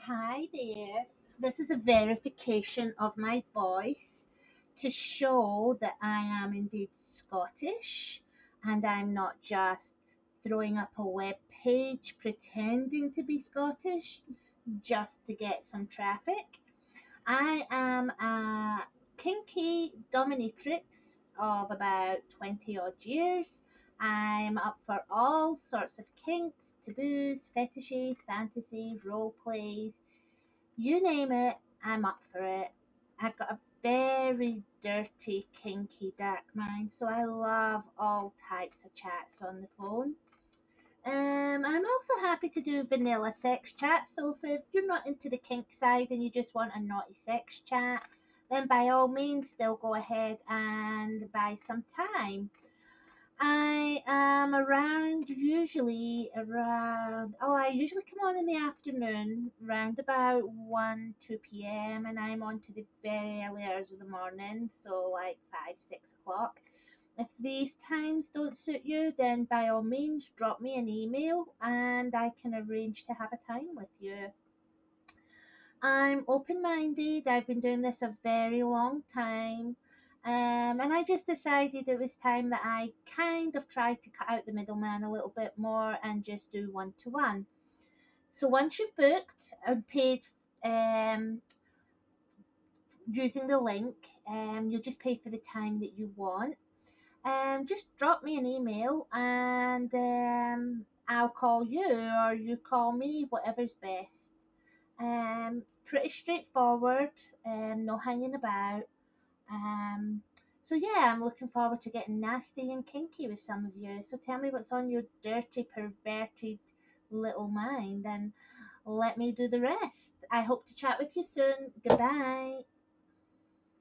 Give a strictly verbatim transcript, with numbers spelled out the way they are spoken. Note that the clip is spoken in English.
Hi there. This is a verification of my voice to show that I am indeed Scottish and I'm not just throwing up a web page pretending to be Scottish just to get some traffic. I am a kinky dominatrix of about twenty odd years. I'm up for all sorts of kinks, taboos, fetishes, fantasies, role plays, you name it, I'm up for it. I've got a very dirty, kinky, dark mind, so I love all types of chats on the phone. Um, I'm also happy to do vanilla sex chat. So if you're not into the kink side and you just want a naughty sex chat, then by all means, still go ahead and buy some time. I am around usually around oh I usually come on in the afternoon round about one two p m and I'm on to the very early hours of the morning, so like five six o'clock. If these times don't suit you, then by all means drop me an email and I can arrange to have a time with you. I'm open minded. I've been doing this a very long time. Um, and I just decided it was time that I kind of tried to cut out the middleman a little bit more and just do one to one. So once you've booked and paid um, using the link, um, you'll just pay for the time that you want. Um, just drop me an email and um, I'll call you or you call me, whatever's best. Um, it's pretty straightforward, um, no hanging about. Um, so yeah, I'm looking forward to getting nasty and kinky with some of you. So tell me what's on your dirty, perverted little mind, and let me do the rest. I hope to chat with you soon. Goodbye.